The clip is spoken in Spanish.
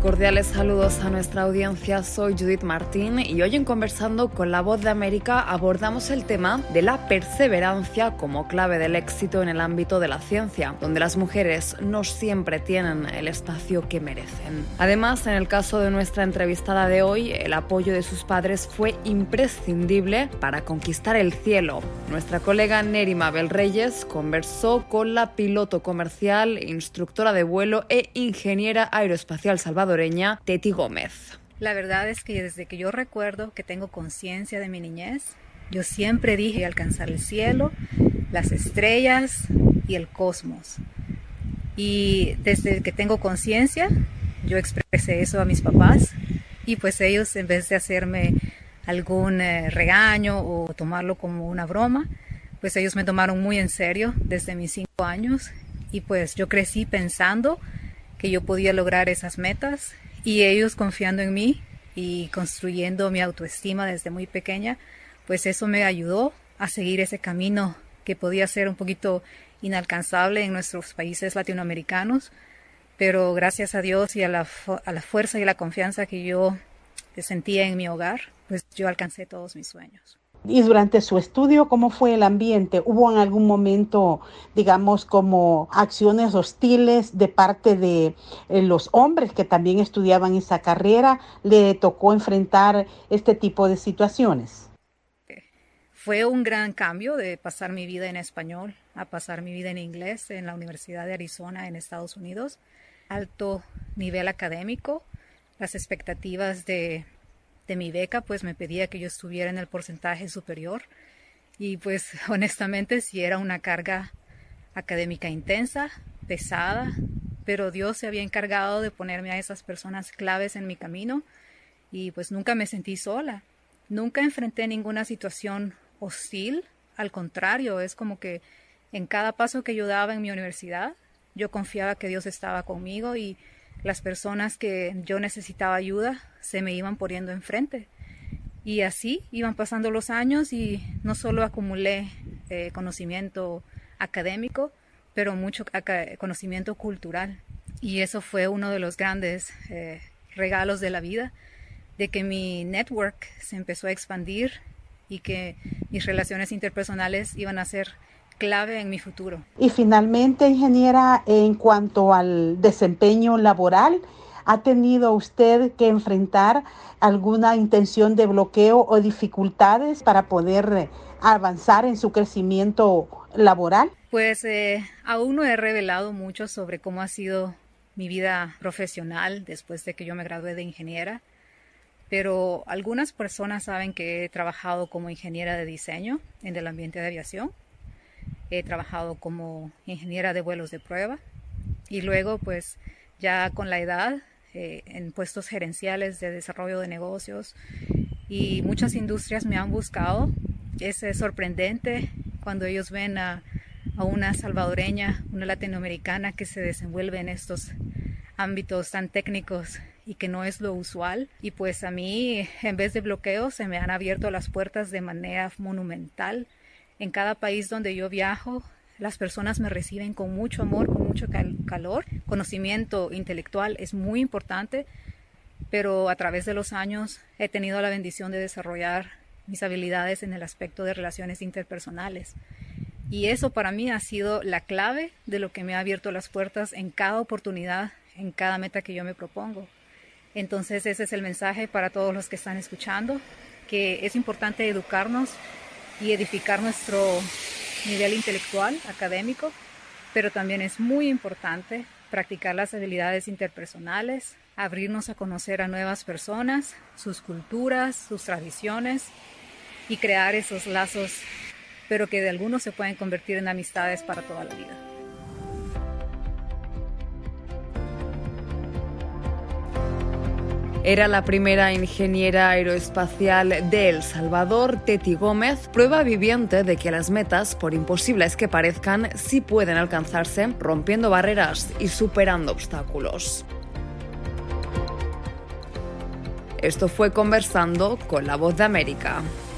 Cordiales saludos a nuestra audiencia, soy Judith Martín y hoy en Conversando con La Voz de América abordamos el tema de la perseverancia como clave del éxito en el ámbito de la ciencia, donde las mujeres no siempre tienen el espacio que merecen. Además, en el caso de nuestra entrevistada de hoy, el apoyo de sus padres fue imprescindible para conquistar el cielo. Nuestra colega Neri Mabel Reyes conversó con la piloto comercial, instructora de vuelo e ingeniera aeroespacial salvadoreña Teti Gómez. La verdad es que desde que yo recuerdo que tengo conciencia de mi niñez, yo siempre dije alcanzar el cielo, las estrellas y el cosmos. Y desde que tengo conciencia, yo expresé eso a mis papás y pues ellos, en vez de hacerme algún regaño o tomarlo como una broma, pues ellos me tomaron muy en serio desde mis 5 años y pues yo crecí pensando que yo podía lograr esas metas y ellos confiando en mí y construyendo mi autoestima desde muy pequeña, pues eso me ayudó a seguir ese camino que podía ser un poquito inalcanzable en nuestros países latinoamericanos, pero gracias a Dios y a la fuerza y la confianza que yo sentía en mi hogar, pues yo alcancé todos mis sueños. Y durante su estudio, ¿cómo fue el ambiente? ¿Hubo en algún momento, digamos, como acciones hostiles de parte de los hombres que también estudiaban esa carrera? ¿Le tocó enfrentar este tipo de situaciones? Fue un gran cambio de pasar mi vida en español a pasar mi vida en inglés en la Universidad de Arizona en Estados Unidos. Alto nivel académico, las expectativas de mi beca pues me pedía que yo estuviera en el porcentaje superior y pues honestamente sí era una carga académica intensa, pesada, pero Dios se había encargado de ponerme a esas personas claves en mi camino y pues nunca me sentí sola, nunca enfrenté ninguna situación hostil, al contrario, es como que en cada paso que yo daba en mi universidad yo confiaba que Dios estaba conmigo y las personas que yo necesitaba ayuda se me iban poniendo enfrente. Y así iban pasando los años y no solo acumulé conocimiento académico, pero mucho conocimiento cultural. Y eso fue uno de los grandes regalos de la vida, de que mi network se empezó a expandir y que mis relaciones interpersonales iban a ser clave en mi futuro. Y finalmente, ingeniera, en cuanto al desempeño laboral, ¿ha tenido usted que enfrentar alguna intención de bloqueo o dificultades para poder avanzar en su crecimiento laboral? Pues aún no he revelado mucho sobre cómo ha sido mi vida profesional después de que yo me gradué de ingeniera, pero algunas personas saben que he trabajado como ingeniera de diseño en el ambiente de aviación. He trabajado como ingeniera de vuelos de prueba y luego pues ya con la edad en puestos gerenciales de desarrollo de negocios y muchas industrias me han buscado. Es sorprendente cuando ellos ven a una salvadoreña, una latinoamericana que se desenvuelve en estos ámbitos tan técnicos y que no es lo usual. Y pues a mí, en vez de bloqueos, se me han abierto las puertas de manera monumental. En cada país donde yo viajo, las personas me reciben con mucho amor, con mucho calor. Conocimiento intelectual es muy importante, pero a través de los años he tenido la bendición de desarrollar mis habilidades en el aspecto de relaciones interpersonales. Y eso para mí ha sido la clave de lo que me ha abierto las puertas en cada oportunidad, en cada meta que yo me propongo. Entonces ese es el mensaje para todos los que están escuchando, que es importante educarnos y edificar nuestro nivel intelectual, académico, pero también es muy importante practicar las habilidades interpersonales, abrirnos a conocer a nuevas personas, sus culturas, sus tradiciones y crear esos lazos, pero que de algunos se pueden convertir en amistades para toda la vida. Era la primera ingeniera aeroespacial de El Salvador, Teti Gómez, prueba viviente de que las metas, por imposibles que parezcan, sí pueden alcanzarse rompiendo barreras y superando obstáculos. Esto fue Conversando con La Voz de América.